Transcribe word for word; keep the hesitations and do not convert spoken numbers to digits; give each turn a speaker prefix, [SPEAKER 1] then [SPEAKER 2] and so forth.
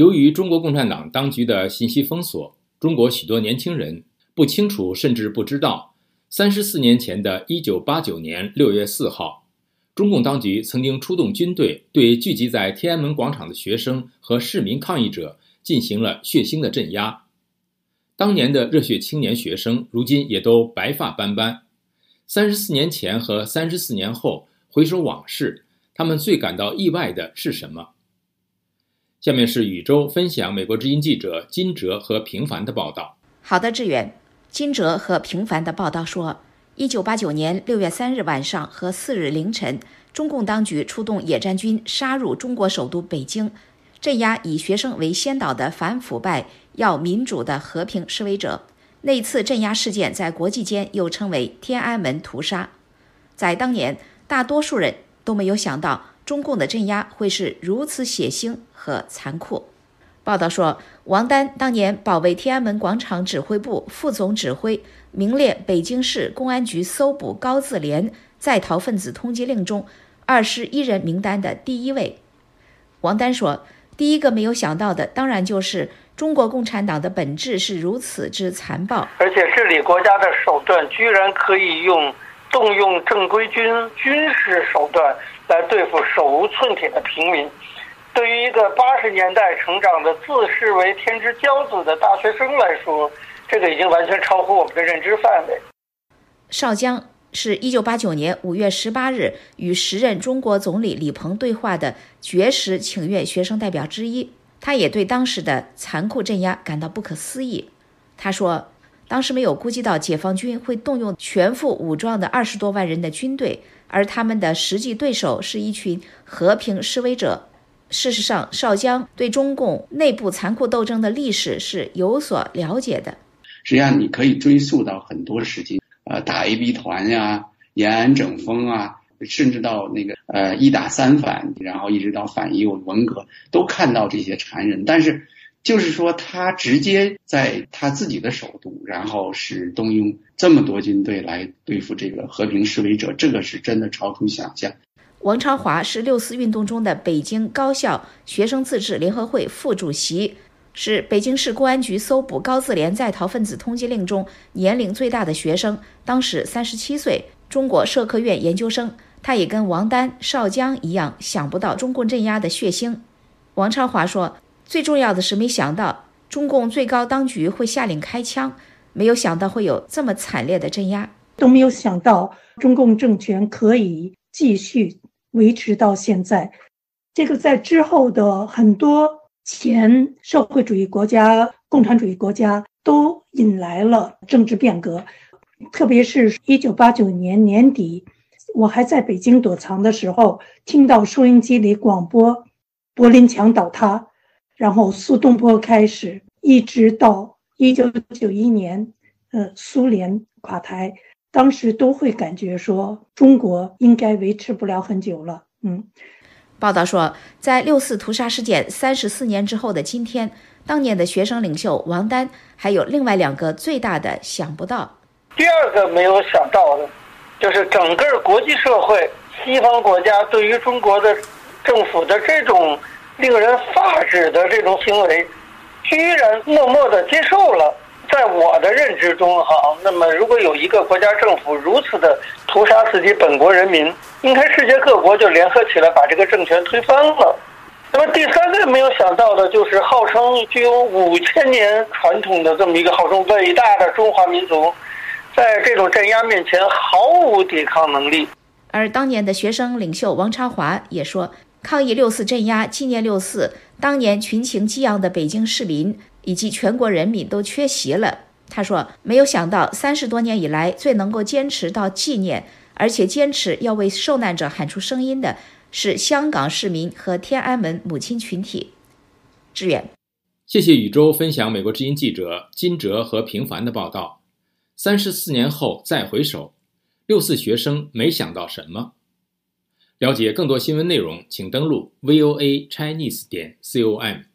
[SPEAKER 1] 由于中国共产党当局的信息封锁，中国许多年轻人不清楚甚至不知道，三十四年前的一九八九年六月四号，中共当局曾经出动军队对聚集在天安门广场的学生和市民抗议者进行了血腥的镇压。当年的热血青年学生如今也都白发斑斑。三十四年前和三十四年后回首往事，他们最感到意外的是什么？下面是宇宙分享美国之音记者金哲和平凡的报道。
[SPEAKER 2] 好的，志远。金哲和平凡的报道说，一九八九年六月三日晚上和四日凌晨，中共当局出动野战军杀入中国首都北京，镇压以学生为先导的反腐败、要民主的和平示威者。那一次镇压事件在国际间又称为天安门屠杀。在当年，大多数人都没有想到中共的镇压会是如此血腥和残酷。报道说，王丹当年保卫天安门广场指挥部副总指挥，名列北京市公安局搜捕高自联在逃分子通缉令中二十一人名单的第一位。王丹说，第一个没有想到的当然就是中国共产党的本质是如此之残暴，
[SPEAKER 3] 而且治理国家的手段居然可以用动用正规军军事手段来对付手无寸铁的平民。对于一个八十年代成长的自视为天之骄子的大学生来说，这个已经完全超乎我们的认知范围。
[SPEAKER 2] 邵江是一九八九年五月十八日与时任中国总理李鹏对话的绝食请愿学生代表之一，他也对当时的残酷镇压感到不可思议。他说，当时没有估计到解放军会动用全副武装的二十多万人的军队，而他们的实际对手是一群和平示威者。事实上，邵江对中共内部残酷斗争的历史是有所了解的。
[SPEAKER 4] 实际上你可以追溯到很多时期，呃，打 A B 团呀，延安整风啊，甚至到那个呃一打三反，然后一直到反右文革，都看到这些残忍。但是就是说他直接在他自己的首都，然后是动用这么多军队来对付这个和平示威者，这个是真的超出想象。
[SPEAKER 2] 王超华是六四运动中的北京高校学生自治联合会副主席，是北京市公安局搜捕高自联在逃分子通缉令中年龄最大的学生，当时三十七岁，中国社科院研究生。他也跟王丹、邵江一样，想不到中共镇压的血腥。王超华说，最重要的是没想到中共最高当局会下令开枪，没有想到会有这么惨烈的镇压，
[SPEAKER 5] 都没有想到中共政权可以继续维持到现在。这个在之后的很多前社会主义国家、共产主义国家都引来了政治变革，特别是一九八九年年底，我还在北京躲藏的时候，听到收音机里广播柏林墙倒塌，然后苏东坡开始，一直到一九九一年呃，苏联垮台，当时都会感觉说中国应该维持不了很久了。嗯，
[SPEAKER 2] 报道说，在六四屠杀事件三十四年之后的今天，当年的学生领袖王丹还有另外两个最大的想不到。
[SPEAKER 3] 第二个没有想到的，就是整个国际社会、西方国家对于中国的政府的这种令人发指的这种行为，居然默默地接受了。在我的认知中哈，那么如果有一个国家政府如此的屠杀自己本国人民，应该世界各国就联合起来把这个政权推翻了。那么第三个没有想到的就是号称具有五千年传统的这么一个号称伟大的中华民族，在这种镇压面前毫无抵抗能力。
[SPEAKER 2] 而当年的学生领袖王超华也说，抗议六四镇压、纪念六四，当年群情激昂的北京市民以及全国人民都缺席了。他说，没有想到三十多年以来最能够坚持到纪念，而且坚持要为受难者喊出声音的是香港市民和天安门母亲群体。志远，
[SPEAKER 1] 谢谢宇宙分享美国之音记者金哲和平凡的报道。三十四年后再回首，六四学生没想到什么？了解更多新闻内容，请登录 V O A Chinese 点 com。